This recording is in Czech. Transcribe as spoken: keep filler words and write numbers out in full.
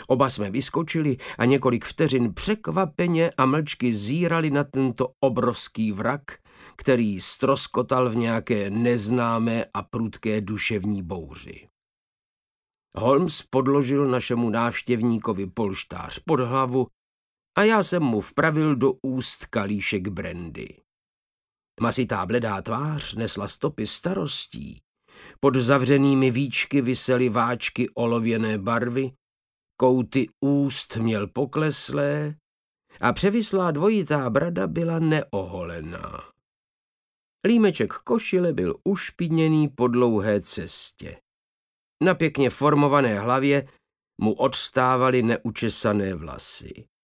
Oba jsme vyskočili a několik vteřin překvapeně a mlčky zírali na tento obrovský vrak, který ztroskotal v nějaké neznámé a prudké duševní bouři. Holmes podložil našemu návštěvníkovi polštář pod hlavu a já jsem mu vpravil do úst kalíšek brandy. Masitá bledá tvář nesla stopy starostí. Pod zavřenými víčky visely váčky olověné barvy, kouty úst měl pokleslé a převislá dvojitá brada byla neoholená. Límeček košile byl ušpiněný po dlouhé cestě. Na pěkně formované hlavě mu odstávaly neučesané vlasy.